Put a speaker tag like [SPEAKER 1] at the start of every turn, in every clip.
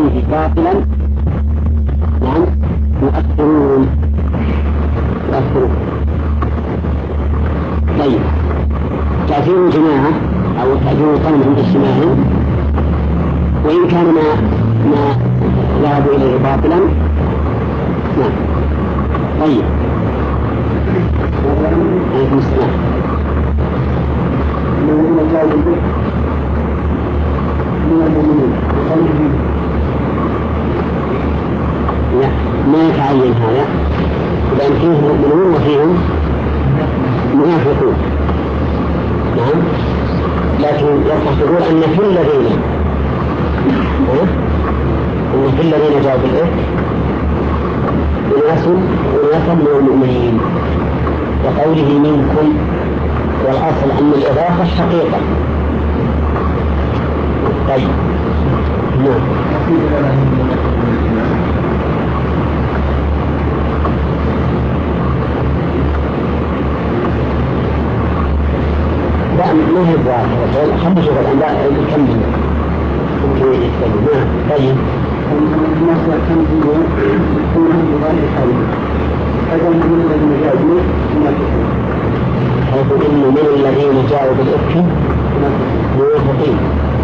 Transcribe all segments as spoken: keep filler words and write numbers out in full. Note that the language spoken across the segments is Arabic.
[SPEAKER 1] فيه باطلا نعم يؤثرون يؤثرون. طيب تأثير الجماعة أو تأثير القوم عند اجتماعهم وإن كان ما ما ذهبوا إليه باطلا نعم. طيب عليكم السلام. لا ما يتعين هذا لأن فيهم مؤمنون وفيهم منافقون نعم. لكن يقول أن في الذين أن في الذين جاءوا بالإفك أناس أناسا من المؤمنين وقوله منكم والأصل أن الإضافة حقيقة. طيب نعم. لا ما هي الظاهرة خلنا نشوف الآن لا نكمل ممكن يتكلم. نعم. طيب الناس كم يقولون كلهم بغير حول أيضا من الذين جاءوا حيث إن من الذين جاءوا بالإفك منافقين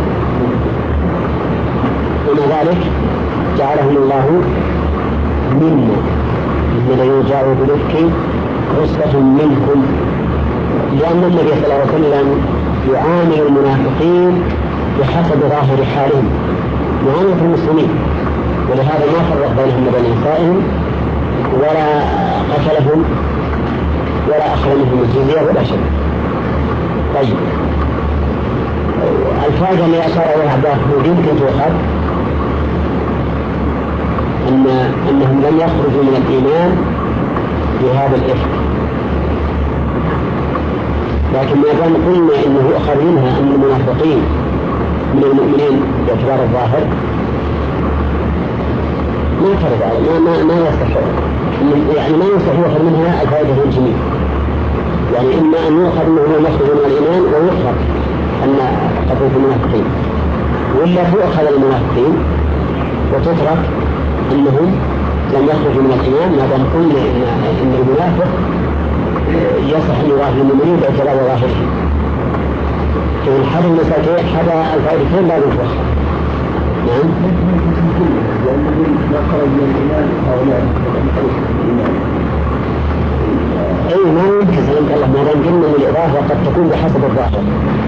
[SPEAKER 1] ومع ذلك جعلهم الله منا من الذين جاءوا بالإفك عصبة منكم لأن النبي صلى الله عليه وسلم يعامل المنافقين بحسب ظاهر حالهم معاملة المسلمين ولهذا ما فرق بينهم وبين نسائهم ولا قتلهم ولا أخذ منهم الجزية ولا شيء. طيب الفائدة اللي أشار إليها عبد الله يمكن تؤخذ أن أنهم لم يخرجوا من الإيمان بهذا الإفك لكن ما دام قلنا إنه أخذ منها أن المنافقين من المؤمنين باعتبار الظاهر ما فرق ما ما ما يصح يعني ما يصح يؤخذ منها الفائدة الجميع يعني إما أن يؤخذ منه المخرج من الإيمان ويفرق أن قتل المنافقين ولا تؤخذ المنافقين وتترك أنهم لم يخرجوا من الإيمان ما دام قلنا إن إن المنافق يصح أن يظاهر المؤمنين باعتبار ظاهره. في حد المساكين حد الفائدتين لازم توخر. نعم. أي ما يمكن سلمت الله ما دام قلنا أن الإضافة قد تكون بحسب الظاهر.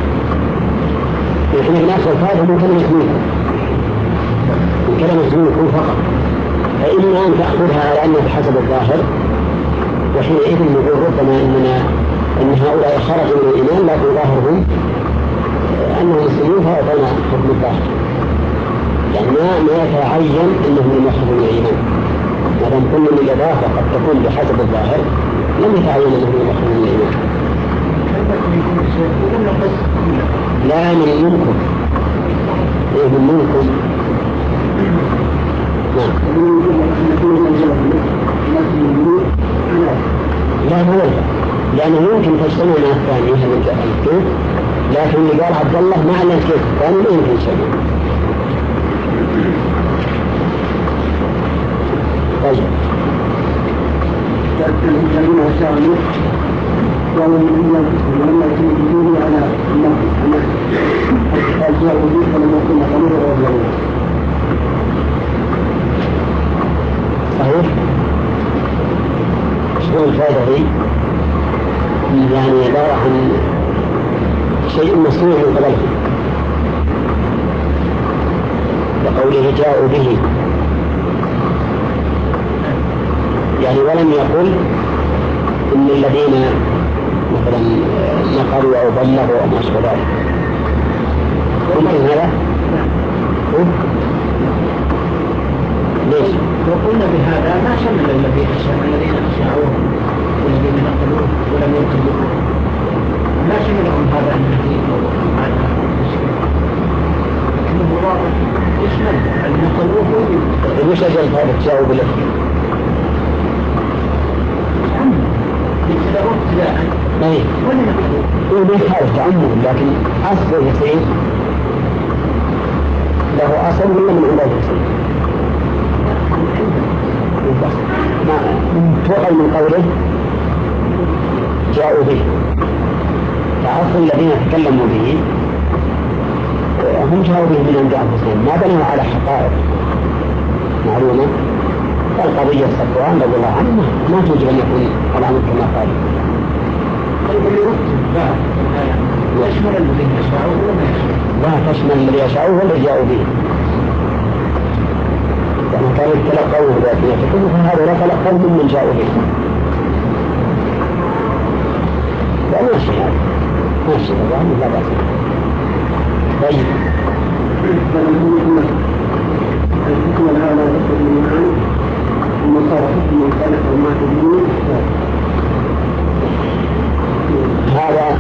[SPEAKER 1] إحنا بنأخذ الفائدة من كلمة منكم من كلمة منكم فقط فإما أن تأخذها على أنه بحسب الظاهر وحينئذ نقول ربما إننا إن هؤلاء خرجوا من الإيمان لكن ظاهرهم أنهم مسلمين فأعطينا حكم الظاهر يعني ما ما يتعين أنهم لم يخرجوا من الإيمان ما دام كل من الإضافة قد تكون بحسب الظاهر لم يتعين أنهم لم يخرجوا من الإيمان. لا من منكم إيه من منكم نعم. لا هو لأنه يمكن تجتمع مع الثاني هذا الكيف لكن اللي قال عبد الله معنى الكيف الثاني ما يمكن شيء. طيب الذين أشاروا قالوا لما يكون على الجار وجود فلما يكون قليلا ويظلمون. صحيح. شو الفائدة هي؟ يعني عبارة عن شيء مصنوع من قبلهم وقوله جاءوا به يعني ولم يقل إن الذين مثلا نقلوا أو بلغوا أو ما أشبه ذلك. ممكن هذا؟ ليش؟
[SPEAKER 2] وقلنا بهذا ما شمل الذين الذين أشاعوه والذين نقلوه ولم ينقلوه لا شملهم هذا الذي هذا إنه واضح يشمل النقلوه.
[SPEAKER 1] وش أجل هذا التجاوب له؟ أي هو ما يحاول تعمل لكن أصبر يصير له أصل ولا من عند الحسين؟ تؤخذ من قوله جاءوا به، فأصل الذين تكلموا به هم جاءوا به من عند الحسين، ما بنوا على حقائق معلومة. فالقضية صفوان رضي الله عنه ما توجب أن يكون الأمر كما قال.
[SPEAKER 2] يشمل الذين يشاءون ولا ما يشاءون؟
[SPEAKER 1] لا تشمل الذي يشاءون والذي جاءوا به، يعني كانوا يتلقوه بأسئلتكم فهذا لا تلقوا ممن جاءوا به. لا ماشي هذا ماشي طبعا لا بأس. طيب
[SPEAKER 2] الحكم الأعلى يصل للمعنى ثم صار حكم مختلف وما تدين
[SPEAKER 1] هذا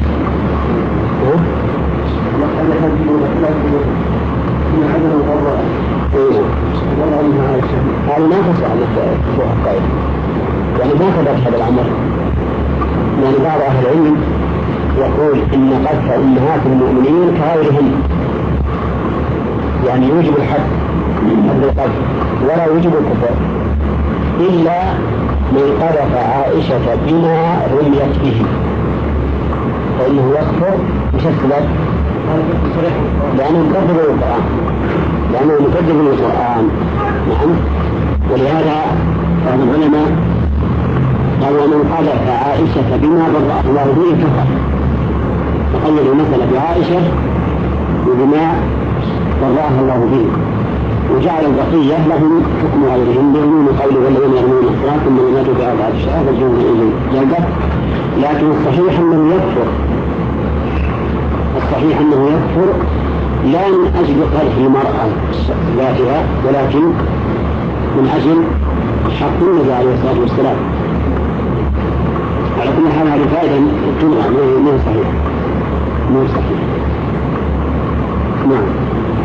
[SPEAKER 2] وقد هذه الأخلاق من عدم الضرر وضع منها عائشة.
[SPEAKER 1] هذا ما تصح مفتوح الطيب، يعني ما ثبت هذا الأمر. يعني بعض أهل العلم يقول إن قذف أمهات المؤمنين كغيرهن، يعني يوجب الحد حد القذف ولا يوجب الكفر، إلا من قذف عائشة بما رميت به فإنه يكفر بشكل لأنه مكذب للقرآن، لأنه مكذب للقرآن. نعم. ولهذا بعض العلماء قالوا من قذف عائشة بما برأ الله به كفر، فقيدوا المسألة بعائشة وبما برأها الله به، وجعل البقية لهم حكم غيرهم يرمون قوله والذين يرمون الصلاة ثم لم يأتوا بأربعة شهادة الجنة جلدة. لكن الصحيح أنه يكفر، الصحيح أنه يكفر لا من أجل قذف المرأة ذاتها ولكن من أجل حق النبي عليه الصلاة والسلام. على كل حال هذه فائدة تلغى مو صحيح مو صحيح. نعم.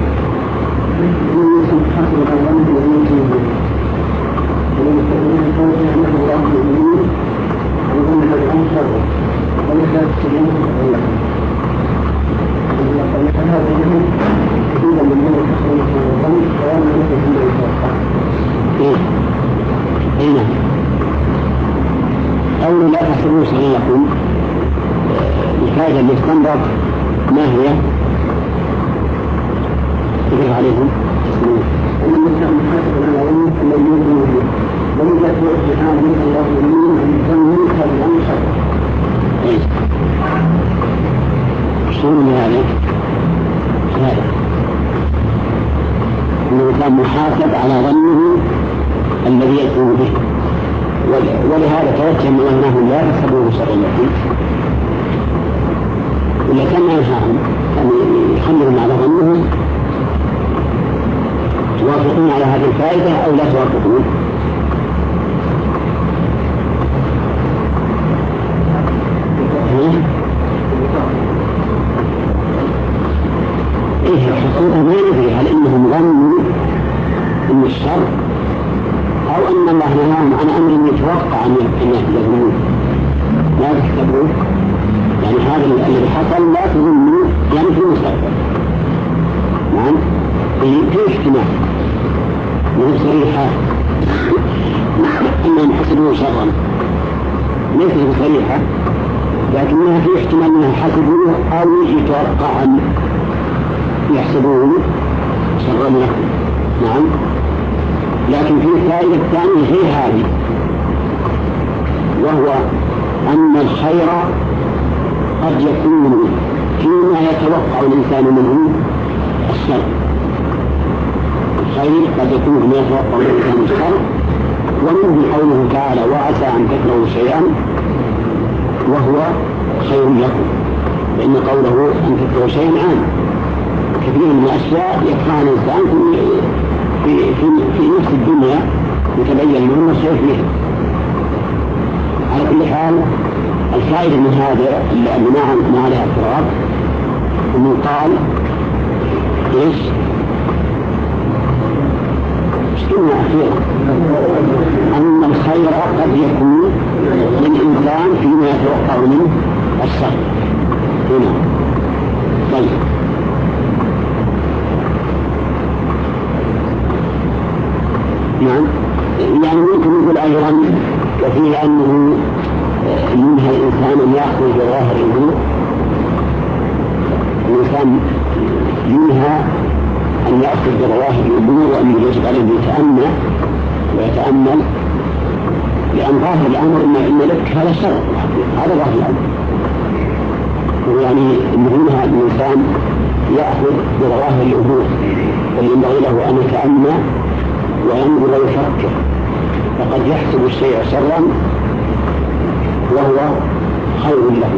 [SPEAKER 1] إيه أولا لا تحسبوا صغيركم. الفائدة اللي استنبط ما هي؟ يقرأ عليهم ومن كان محاسبا على علمه فلن يؤمن به ومن ذات وجهها من الله يؤمن أن ينكر الأنصر. إيه شنو هذا؟ هذا أنه كان محاسب على ظنه الذي يكون به، ولهذا توجه من أنهم لا يحسبوه شرا لكم، إلا كان ينهاهم أن يخمرون على ظنهم. توافقون على هذه الفائدة أو لا توافقون؟ إيه الحقيقة ما ندري هل إنهم ظنوا إن الشر أو أن الله نهاهم عن أمر يتوقع أن يحدثوه. لا تحسبوه يعني هذا الذي حصل لا تظنوا يعني في المستقبل. نعم في اجتماع من صريحة أنهم حسبوه شرا، ليس بصريحة لكنها في احتمال أنهم حسبوه أو يتوقع أن يحسبوه شرا لكم. نعم. لكن في فائدة ثانية غير هذه، وهو أن الخير قد يكون فيما يتوقع الإنسان منه الشر. الخير قد يكون فيما يتوقع الإنسان الشر، ومنه قوله تعالى وعسى أن تكرهوا شيئا وهو خير لكم، فإن قوله أن تكرهوا شيئا عام. كثير من الأشياء يكرهها الإنسان في, في, في نفس الدنيا يتبين منه الخير فيها. على كل حال الفائدة من هذا اللي ما عليها اعتراض أنه قال إيش؟ اشترنا أخيرا أن الخير قد يكون للإنسان فيما يتوقع منه الشر. هنا طيب نعم. يعني ممكن نقول أيضا وفيه أنه منها الإنسان أن يأخذ بظاهر الأمور. الإنسان منها أن يأخذ بظواهر الأمور وأن يجب عليه أن يتأمل ويتأمل، لأن ظاهر الأمر إن لك هذا شر، هذا ظاهر الأمر. يعني منها الإنسان يأخذ بظواهر الأمور، وينبغي له أن يتأمل وينظر ويفكر، فقد يحسب الشيء شرا وهو خير له.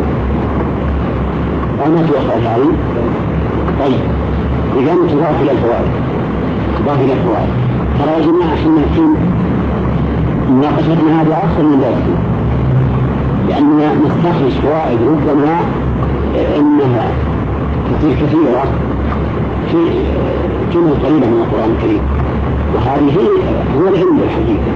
[SPEAKER 1] أنا توقف عليه. طيب إذا تضاف إلى الفوائد، تضاف إلى الفوائد. ترى يا جماعة احنا في مناقشتنا هذا أكثر من ذلك، لأننا نستخرج فوائد ربما إنها تصير كثيرة في جمل قليلة من القرآن الكريم، وهذه هو العلم بالحقيقة.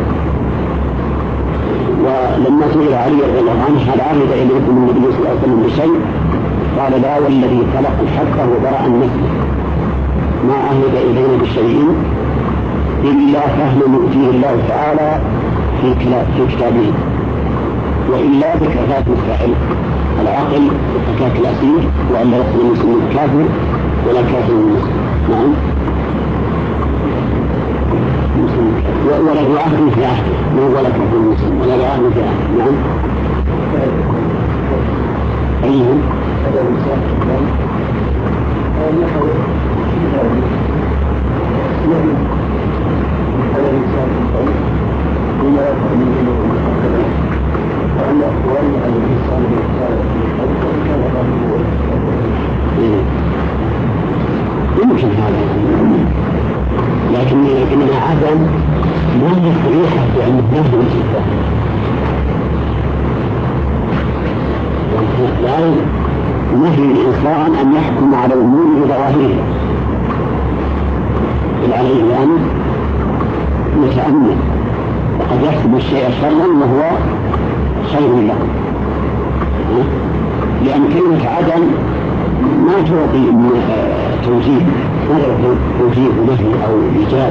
[SPEAKER 1] ولما سئل علي رضي الله عنه هل عهد إليكم النبي صلى الله عليه وسلم بشيء؟ قال لا، والذي خلق الحق وبرأ النفس ما عهد إلينا بشيء إلا فهم يؤتيه الله تعالى في كتابه، وإلا بكفاءة الفاعل العقل وكفاءة الأسير، وأن لا يقبل المسلم الكافر ولا كافر المسلم. نعم. ولا يعهد في عهده ولا كافر المسلم ولا يعهد في عهده. نعم. أيهم يمكن هذا، لكن لكننا عدم ما هي صريحة بأنه نهي الإنسان. لا نهي الإنسان أن يحكم على الأمور بظواهرها، بل عليه أن يتأمل، وقد يحسب الشيء شرا وهو خير له، لأن كلمة عدم ما تعطي توجيه، ما تعطي توجيه نهي أو إيجاب.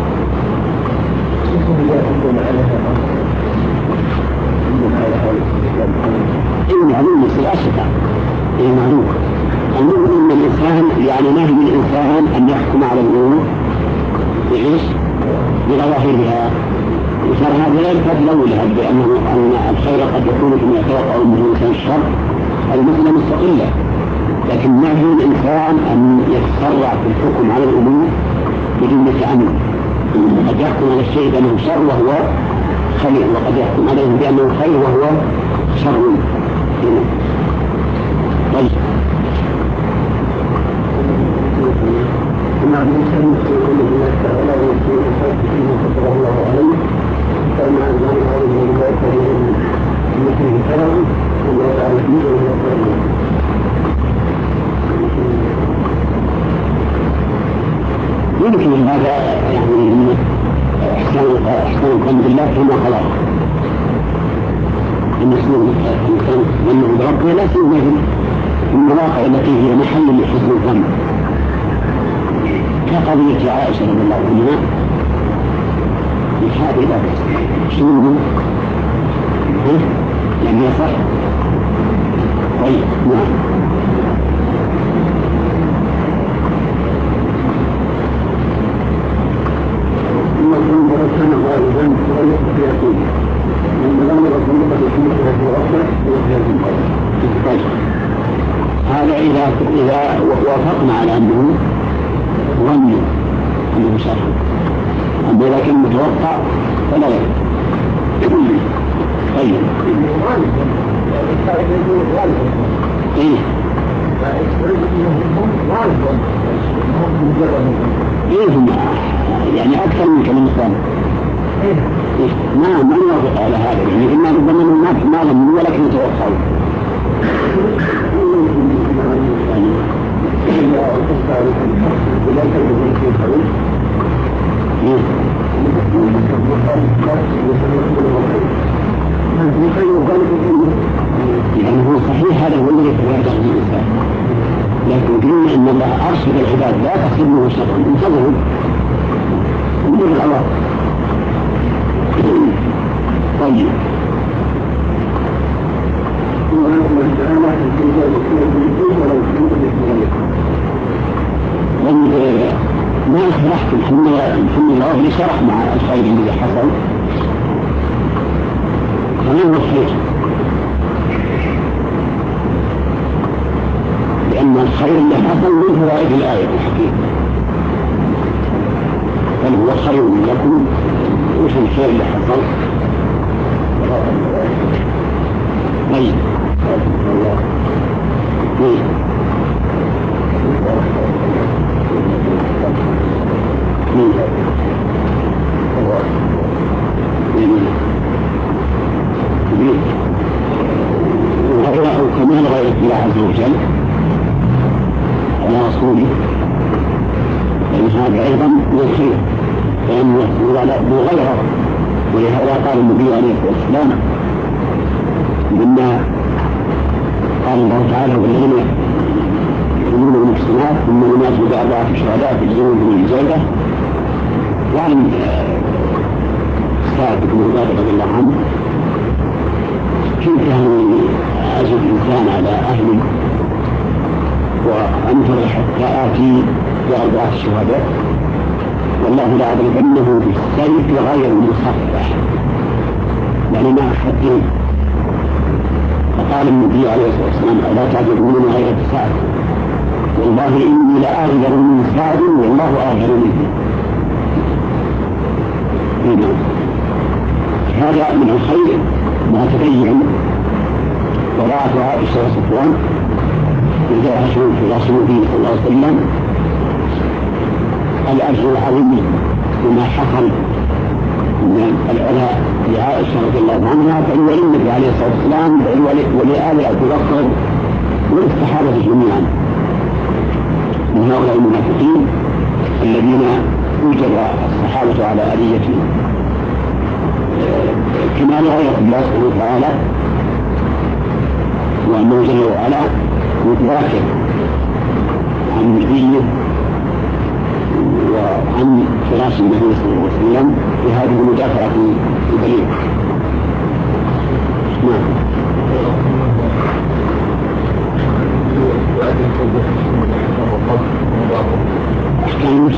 [SPEAKER 1] إيه معلوم يصير أشبه. إيه معلوم المؤمن من الإنسان، يعني نهي الإنسان أن يحكم على الأمور بإيش؟ بظواهرها. وصار هذا لا يكاد لولها بأنه أن الخير قد يكون كما يتوقع من الإنسان الشر، المسألة مستقلة. لكن نهي الإنسان أن يتسرع في الحكم على الأمور بدون تأمل، قد يحكم على الشيء بأنه شر وهو خير، وقد يحكم عليه بأنه خير وهو شر. طيب مع الإنسان يقول الله تعالى ويقول فيه كتب الله عليه فما أنزل عليه من الله كريم مثل كرم وما تعالى فيه وما كرم. يمكن هذا يعني إحسان إحسان القلب بالله فيما خلق، أن يسلم الإنسان وأنه بربه لا سيما في المواقع التي هي محل لحسن الظن، كقضية عائشة رضي الله عنها بهذه الأبد شنو يعني يصح. طيب نعم. ثم كان غالبا وليس في يقين من غمر الظنبة في الغفلة ويحيى. طيب هذا إذا إذا وافقنا على أنه ظن أنه شر، أما إذا كان متوقع فلا يجب. طيب إيه إيه يعني أكثر من كلمة ثانية. إيه ما ما نوافق على هذا، يعني إما ربما ما ما ظن ولكن يتوقعوا. يعني هو صحيح هذا هو الذي يتواجه به الإنسان، لكن قلنا إن الله أرشد العباد لا تحسبه شرا، انتظروا من العواقب. يحكم حمد الله لشرح مع الخير الذي حصل فمن هو الخير؟ لأن الخير اللي حصل من فوائد الآية الحقيقة، بل هو خير لكم. وش الخير اللي حصل؟ طيب وكمال غير الله عز وجل على رسوله، لأن هذا أيضا من الخير، لأنه بغيره. ولهذا قال النبي عليه الصلاة والسلام مما قال الله تعالى والذين يؤمنون بالمحصنات ثم ينادوا بأربعة شهداء يجزون من الجنة، وعن سعد بن عبادة رضي الله عنه كيف يعني أجد الإنسان على أهله وأنتظر حتى آتي بأربعة شهداء والله لا أضربنه بالسيف غير المصفح، يعني ما أحد. فقال النبي عليه الصلاة والسلام ألا تعجبون غير سعد والله إني لأغير من سعد والله أغير منه. هذا من الخير ما تبين وراءة عائشة وصفوان إذا أشهر في رسول الله صلى الله عليه وسلم الأجر العظيم وما حصل من العلاء لعائشة رضي الله عنها بل وللنبي عليه الصلاة والسلام بل ولآل أبي بكر وللصحابة جميعا من هؤلاء المنافقين الذين يوجب الصحابة على آليتهم كما غير الله سبحانه وتعالى، وأنه جل وعلا متواكب عن نبيه وعن فراش النبي صلى الله عليه وسلم في هذه المدافعة البليغة. نعم. أحكام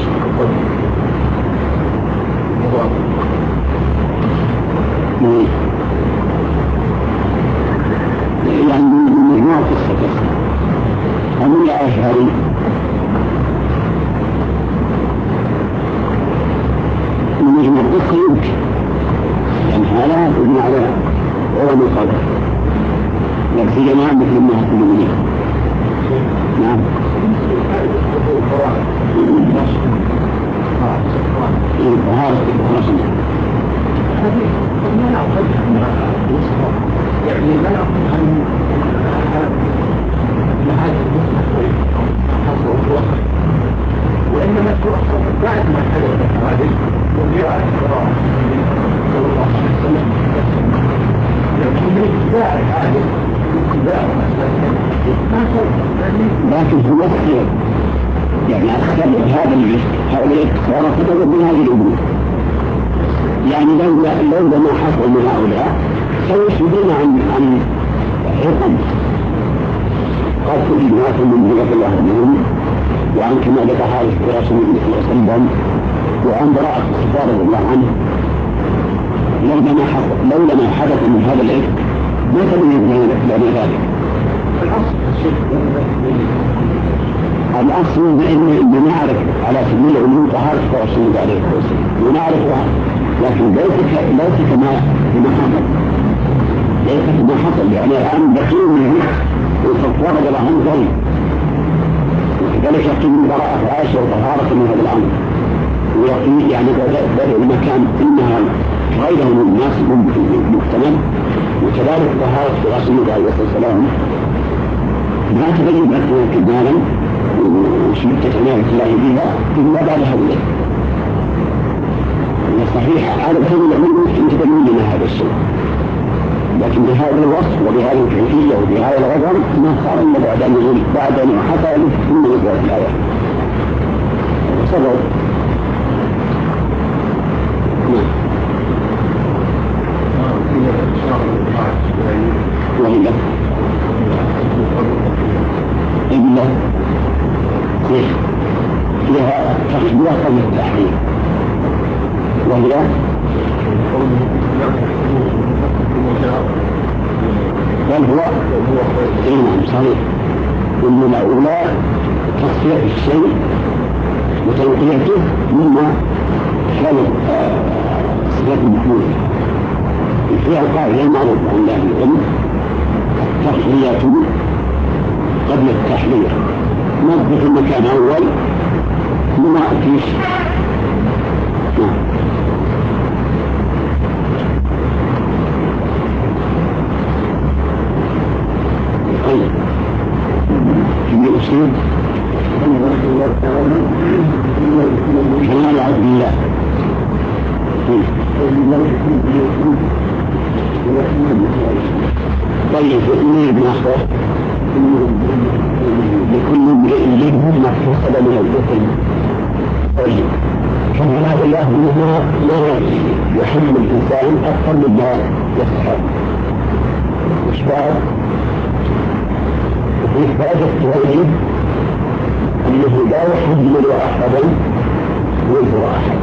[SPEAKER 1] يعني مجموعة قصة ومن الأشهر من مجموعة قصة يمكن لأن هذا يبنى على علم القدر لكن جماعة مثل ما هكذا منه. نعم. طهارة الرسل
[SPEAKER 2] ما نأخذها من يعني ما نأخذها من هذا المستقبل حصل الوقت، وإنما توقف بعد ما حدث الحادث وجاء الصراع صلى الله عليه وسلم لكن باتباع الحادث باتباع ما صار
[SPEAKER 1] لكن هو الخير يعني أخذ هذا الجسد هؤلاء الكفار فتدوا من هذه الأمور، يعني لولا لولا ما حصل من هؤلاء سيصدون عن عن حكم قد كل ما في من هنا الله منهم وعن كمال طهارة رسول الله صلى الله عليه وسلم وعن براءة الصفار رضي الله عنه. لولا ما حصل لولا ما حدث من هذا الإفك ما تبين لنا ذلك. الأصل إن نعرف على سبيل العلوم طهارة رسول الله عليه الصلاة والسلام ونعرفها، لكن ليس ليس كما كما حصل ليس كما حصل يعني الآن بخير منه والصفوان رضي الله عنه ظلم، وكذلك يقين من براءة عائشة وطهارة من هذا الأمر، ويقين يعني بدأ المكان إنها غيره من الناس مكتمل، وكذلك طهارة رسول الله عليه الصلاة والسلام ما تبين أنه كمالا وشدة عناية الله بها إلا بعد هؤلاء. صحيح هذا الحين يمكن تبين لنا هذا الشيء، لكن بهذا الوصف وبهذه الكيفية وبهذا الغضب ما صار إلا بعد أن يقول بعد أن حتى ثم نزلت الآية سبب. وإلا إلا فيها تخبيرات قبل التحريم، وهي بل هو نعم صحيح، إن الأولى تصفية الشيء وتنقيته مما كان صفة محمود. فيها القاعدة المعروفة عند أهل العلم: التصفية قبل التحرير، نظف المكان أول ثم فيش. طيب في أسلوب كمال عبد الله. طيب إني ابن أخوة لكل امرئ منهم ما اكتسب من الإثم. طيب كمال عبد الله ما ما يحمل الإنسان أكثر مما يستحق. وش بعد؟ وفي درجة غيره أنه لا يحمل أحدا ويزر أحد،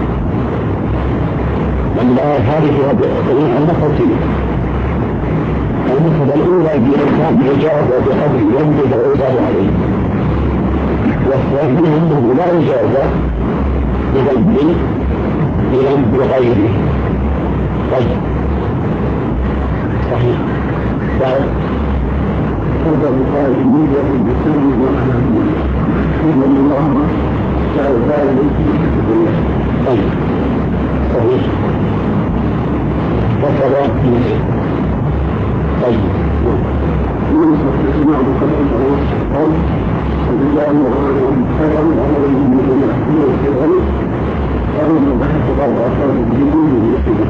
[SPEAKER 1] لأن الآية هذه فيها دليل على تفصيله. المثل الأولى بإنسان بإجابة بقدر ينبذ العباد عليه، والثانية أنه لا إجابة بذنب بذنب غيره. طيب صحيح. بعد هذا بقال الميزة بالسر والعلم إن الله تعالى ذلك. طيب صحيح. وكذا طيب يوسف اجتماع بقدر الشيطان وبجعل الغرب خيرا وعمل من الأحياء في الغرب قالوا من بحث بعض أشهر الجديد للإحياء.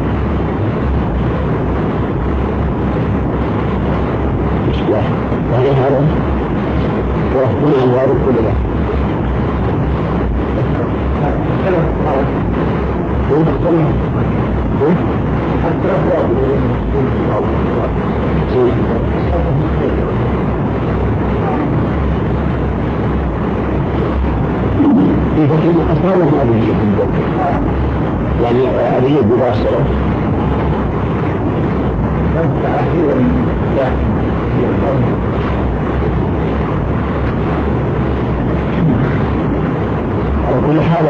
[SPEAKER 1] وهي هذا وهنا الوارد كله إذا كان أصابه أبيه جدا يعني أبيه مباشرة على كل حال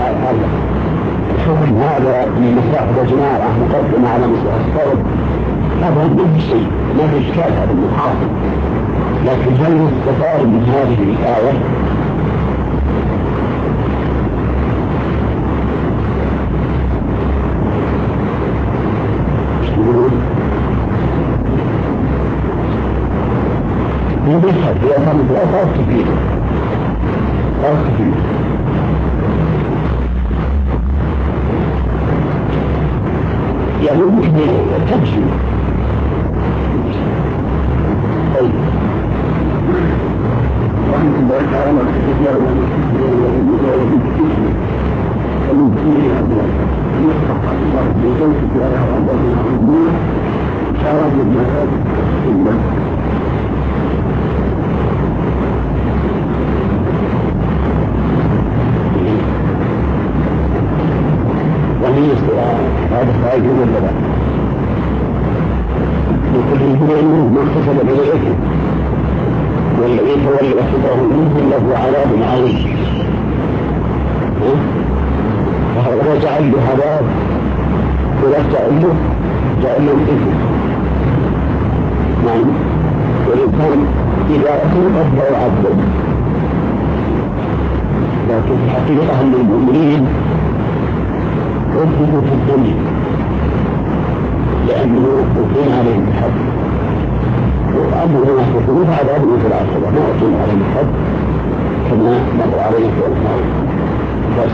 [SPEAKER 1] الحكم هذا من مصلحة الجماعة مقدمة على مصلحة الفرد، هذا من شيء ما في إشكال، هذا المحاصر. لكن هل يستفاد من هذه الآية؟ يبحث في أفضل الأفضل كثير أفضل كثير. يعني ممكن تمشي. طيب رحمة الله تعالى كثير من هذا فائدة ولا لا؟ لكل الجنين ما اقتصد به الإثم، والذي تولى كبره منه له عذاب عظيم. فهذا جعل له عذاب ولا جعل له جعل له إثم. نعم. والإنسان إذا أثم قد يعذب، لكن حقيقة أن المؤمنين عذبوا في الدنيا لأنه أقيم عليهم الحد، وأمرهم يحدثون عذابهم في الآخرة ما أقيم عليهم الحد كما مر عليه في الأخبار. بس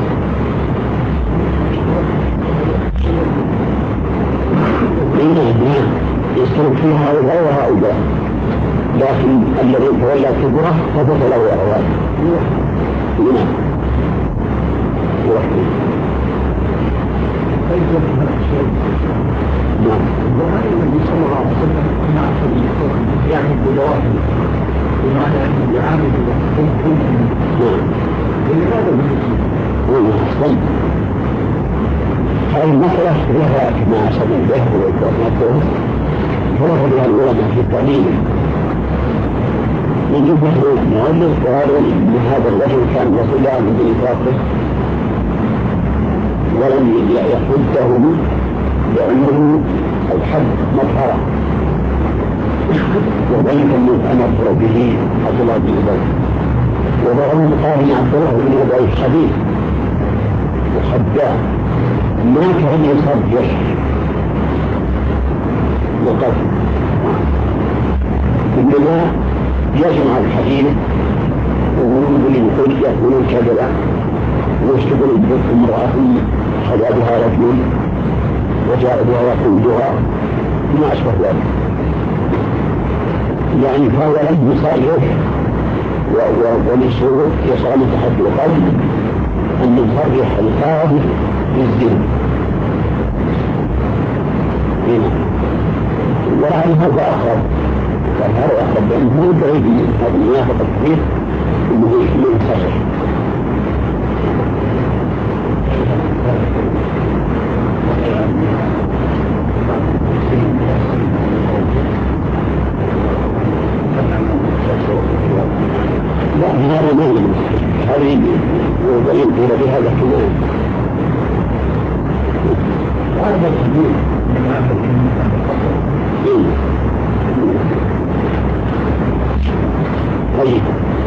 [SPEAKER 1] إنه يسترد فيها هؤلاء وهؤلاء، لكن الذي تولى كبره ثبت له عذاب. نعم. نعم.
[SPEAKER 2] وهذا النبي صلى الله عليه وسلم كما أخذ يعني بجوابه بمعنى أنه يعامل بالحكم.
[SPEAKER 1] نعم.
[SPEAKER 2] لماذا بالحكم؟
[SPEAKER 1] الصمت. هذه المسألة لها كما سبق به وذكرته فرق بها العلماء في التعليم من جهة المؤلف وقالوا ان هذا الرجل كان رسولا من بني فاطمة ولم يحده لأنه الحد مطهرة وذلك المؤمر به عبد الله بن أبي وضعهم قال عبد الله بن أبي خبيث وخداع ما كان يصرح وقد إنما يجمع الحديث ويقول الحجة من الكذبة ويشتغل امرأة خلى بها رجل وجاء بها يقودها ما أشبه ذلك يعني فهو لم يصرح وللشروط يصغم تحدي القلب أن نصرح القاضي بالزنا ولعل هذا أقرب هذا أقرب لأنه هو بعيد من هذا المنافق الكبير أنه يصرح لا هذا ما يمكن هذه يدلل فيها بهذا كمان هذا الحديث من هذا طيب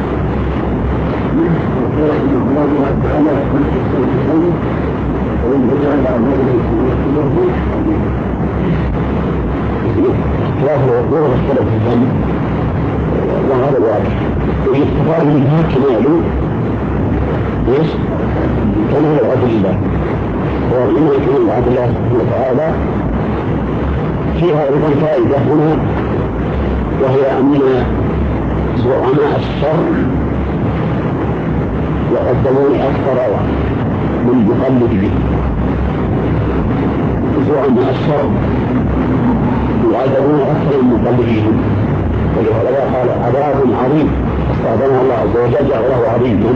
[SPEAKER 1] اختلاف الوقوع واختلاف الذنب وهذا واضح ويستفاد منها كمال ايش؟ كمال الأدلة وإنما كمال الأدلة سبحانه وتعالى فيها أيضا فائدة هنا وهي أن زعماء الشر يقدمون أكثر من مقلد به زعماء الشر يعذبون أكثر من مقلدهم ولهذا قال عذاب عظيم استعظمه الله عز وجل جعله عظيما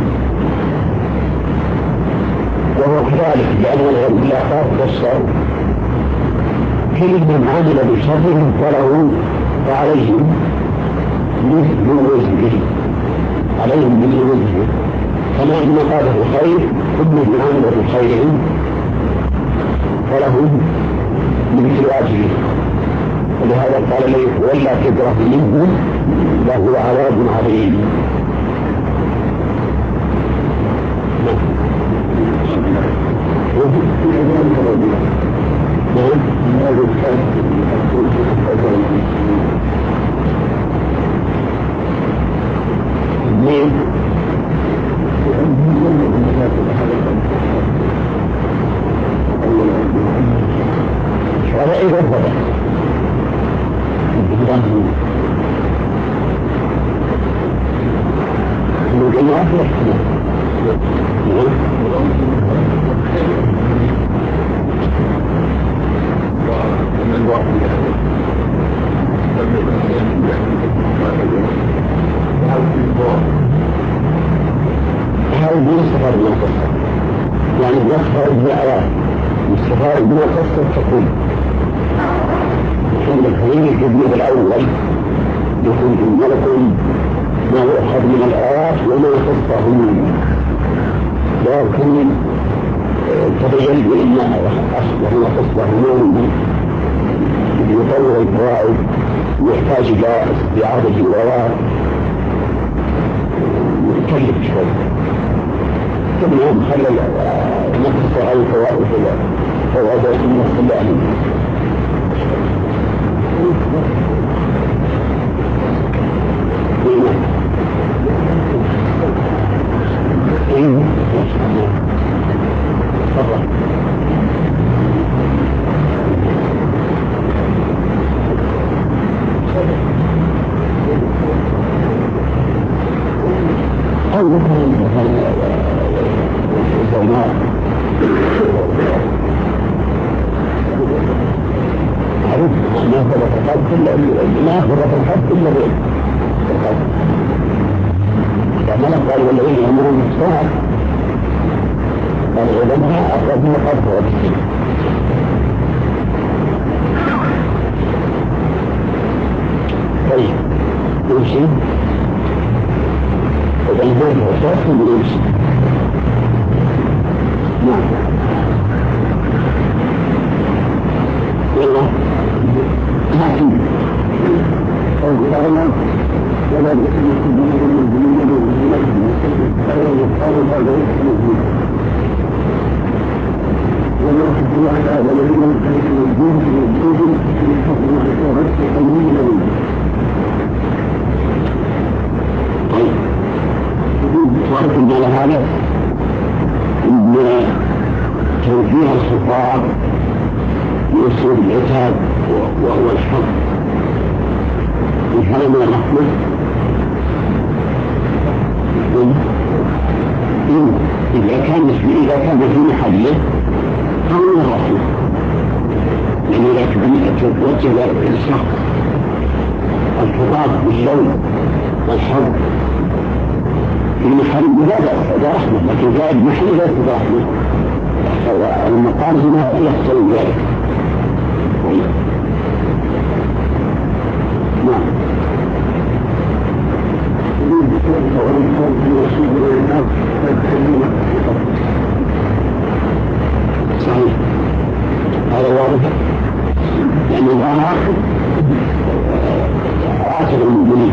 [SPEAKER 1] وهو كذلك لأن الآخر والشر كل من عمل بشرهم فله وعليهم مثل وزنه عليهم مثل وزنه كما إن قال الخير كل من عمل بخير فله مثل أجره ولهذا قال لي ولا تكره منه له عذاب عظيم ليه؟ هذا إذا فتح ممكن ما أفلح هذا يستفاد من القصة يعني يستفاد من الآيات يستفاد من القصة تكون محمد الحليم في الجزء الأول يكون ملك ما يؤخذ من الآيات وما يخصه لكن تبين بأن أصله وخصه نور يطور الفوائد يحتاج إلى استعادة الروايات يتكلف شوي ثم يوم خلى نقص على الفوائد فوائد النص اللعنة أو مثلا الزوماء معروف ما فرط الحد إلا ما فرط الحد إلا بالحد فملك قال والذين يأمرون بالساعة غضبها أفضل من قبضها بالسنة. طيب يمشي وبالذات وصوته يمشي. نعم والله هاتي ولا وأركب على هذا إن توجيه الخطاب بأسلوب العتاب والحب من هذا من الرحمة. إذا كان إذا كان في محله فهو من الرحمة، لأن إذا توجه الشخص الخطاب بالشوق والحب في محل لا بأس، هذا رحمة، لكن جاء بمحل لا يكون رحمة. المقام هنا يحصل ذلك. نعم صحيح هذا واضح، لأن الله عاتب المؤمنين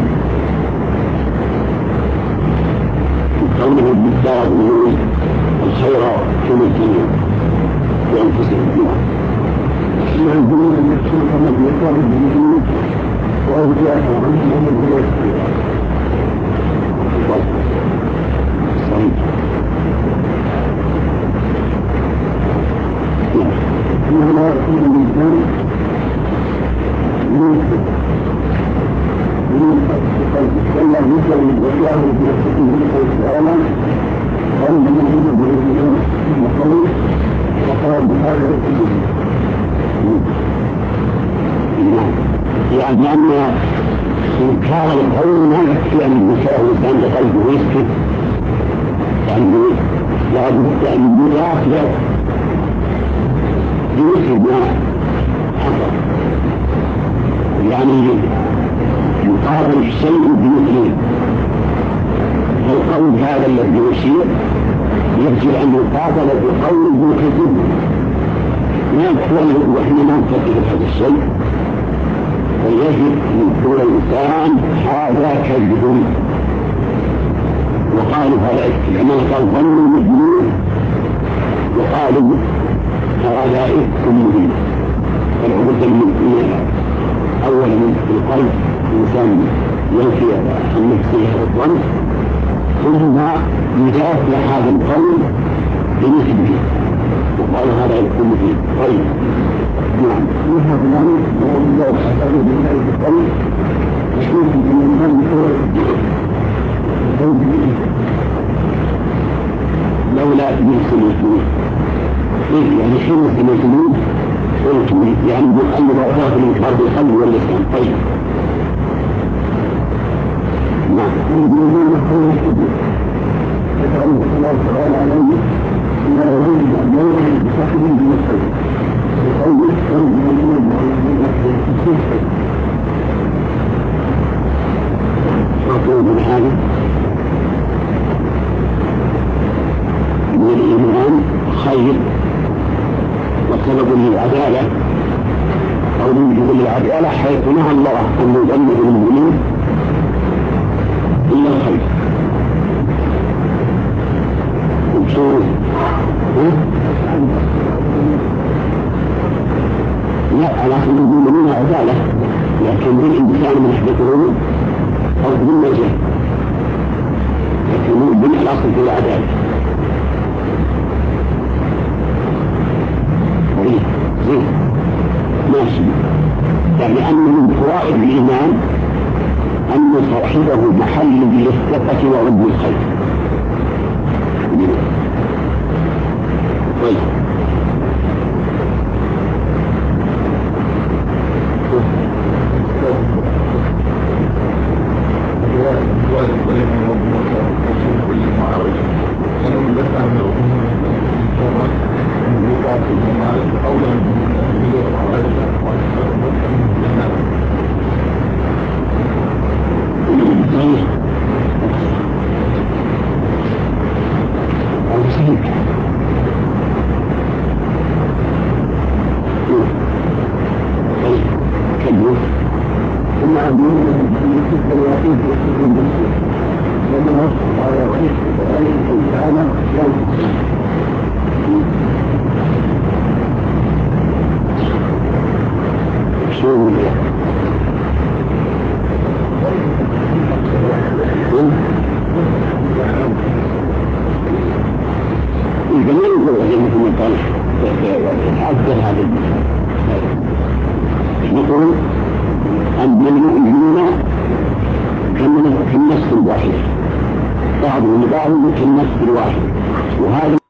[SPEAKER 1] قوله بالدار الخير في الدنيا بأنفسهم. نعم الجنود المكتوب الذي يطلب بالجنود وأولياء عنهم الجنود صحيح. إنه لا يكون الإنسان ينفق ينفق ولا ينفق ويأخذ بنفسه ويسأله وأن يجب بالإنسان المقوي وقال بهذا الإنسان يعني أن إنكار القول ما يكفي أن يساوي بأن قلبه ويسكت، يعني لا بد أن يلاحظ بمثل ما حصل، يعني يقابل الشيء بمثله. فالقول هذا الذي يشير يجب أن يقابل بقول بمثله، ما يكون وإحنا ما نفكر هذا الشيء، ويجب أن يقول الإنسان هذا كذب. وقالوا هذا كما قال ظن المجنون، وقالوا هذا إفك مبين. فالعبد من أولا من القلب الإنسان ينفي عن نفسه هذا الظن، ثم يدافع هذا القول بمثله، وقالوا هذا إفك مبين. طيب نعم يذهب الأمر والله أعتقد بذلك القول يشوف من الإنسان لولا يمكن المسلمين يعني حين المسلمين قلت يعني أن ضعفات الإنكار بالقلب واللسان. طيب نعم يقولون نحن نحب فكأن الله تعالى عليه إن الرجل يوم بصاحب بمسلم أو يحكم من أقول من هذا من الإيمان خير وسبب للعدالة أو من العدالة حيث نهى الله أن يؤمن المؤمنين إلا الخير. لا على أن المؤمنين عدالة، لكن بالإنسان من يحدثون أو بالنجاة، لكن المؤمن الأصل في العدالة. زين ماشي، يعني أن من فوائد الإيمان أن صاحبه محل للثقة ورد الخير. طيب
[SPEAKER 3] كل معارض أنا من بس أعمل
[SPEAKER 1] أفضل هذه نقول أن المؤمنون في النفس الواحد بعضهم بعض في النفس الواحد وهذا